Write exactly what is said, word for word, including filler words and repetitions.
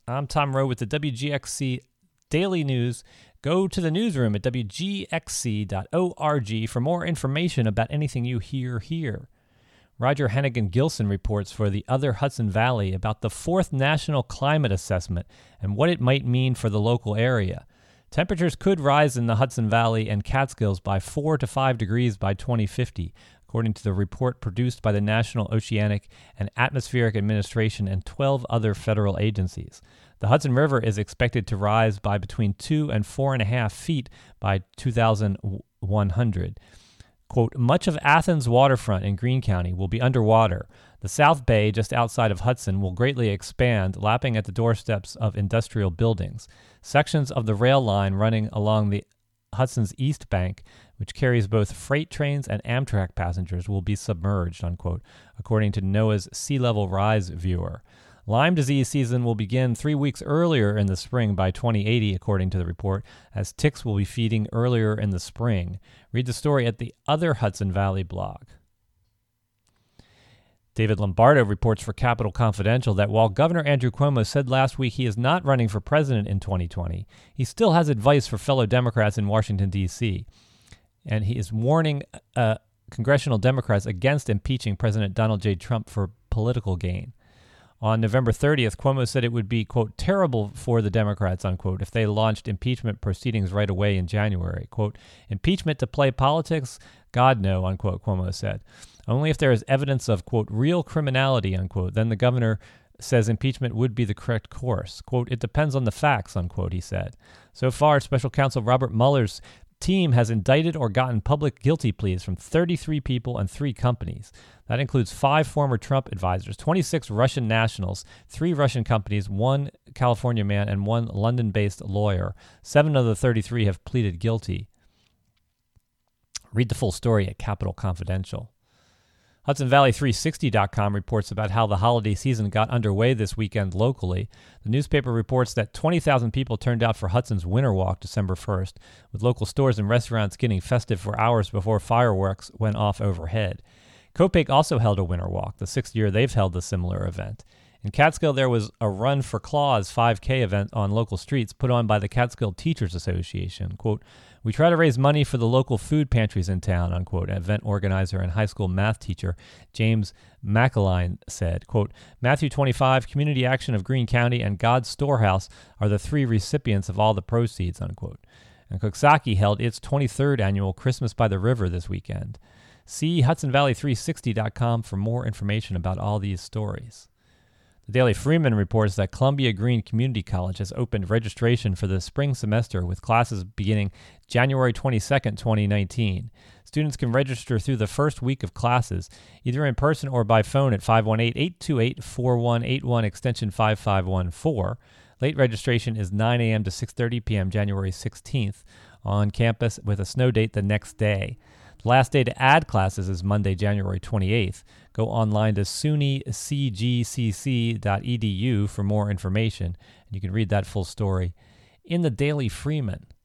I'm Tom Rowe with the W G X C Daily News. Go to the newsroom at w g x c dot org for more information about anything you hear here. Roger Hennigan Gilson reports for the Other Hudson Valley about the fourth National Climate Assessment and what it might mean for the local area. Temperatures could rise in the Hudson Valley and Catskills by four to five degrees by twenty fifty, according to the report produced by the National Oceanic and Atmospheric Administration and twelve other federal agencies. The Hudson River is expected to rise by between two and four and a half feet by two thousand one hundred. Quote, much of Athens' waterfront in Greene County will be underwater. The South Bay, just outside of Hudson, will greatly expand, lapping at the doorsteps of industrial buildings. Sections of the rail line running along the Hudson's east bank, which carries both freight trains and Amtrak passengers, will be submerged, unquote, according to NOAA's Sea Level Rise viewer. Lyme disease season will begin three weeks earlier in the spring by twenty eighty, according to the report, as ticks will be feeding earlier in the spring. Read the story at the Other Hudson Valley blog. David Lombardo reports for Capital Confidential that while Governor Andrew Cuomo said last week he is not running for president in twenty twenty, he still has advice for fellow Democrats in Washington, D C, and he is warning uh, congressional Democrats against impeaching President Donald J. Trump for political gain. On November thirtieth, Cuomo said it would be, quote, terrible for the Democrats, unquote, if they launched impeachment proceedings right away in January. Quote, impeachment to play politics? God, no, unquote, Cuomo said. Only if there is evidence of, quote, real criminality, unquote, then the governor says impeachment would be the correct course. Quote, it depends on the facts, unquote, he said. So far, Special Counsel Robert Mueller's team has indicted or gotten public guilty pleas from thirty-three people and three companies. That includes five former Trump advisors, twenty-six Russian nationals, three Russian companies, one California man, and one London-based lawyer. Seven of the thirty-three have pleaded guilty. Read the full story at Capital Confidential. Hudson Valley three sixty dot com reports about how the holiday season got underway this weekend locally. The newspaper reports that twenty thousand people turned out for Hudson's Winter Walk December first, with local stores and restaurants getting festive for hours before fireworks went off overhead. Copake also held a Winter Walk, the sixth year they've held a similar event. In Catskill, there was a Run for Claws five K event on local streets put on by the Catskill Teachers Association. Quote, we try to raise money for the local food pantries in town, unquote, event organizer and high school math teacher James McAline said. Quote, Matthew twenty-five, Community Action of Greene County, and God's Storehouse are the three recipients of all the proceeds, unquote. And Coxsackie held its twenty-third annual Christmas by the River this weekend. See Hudson Valley three sixty dot com for more information about all these stories. The Daily Freeman reports that Columbia Green Community College has opened registration for the spring semester with classes beginning January twenty-second, twenty nineteen. Students can register through the first week of classes, either in person or by phone at five one eight, eight two eight, four one eight one, extension five five one four. Late registration is nine a.m. to six thirty p.m. January sixteenth on campus with a snow date the next day. The last day to add classes is Monday, January twenty-eighth. Go online to S U N Y C G C C dot E D U for more information, and you can read that full story in the Daily Freeman.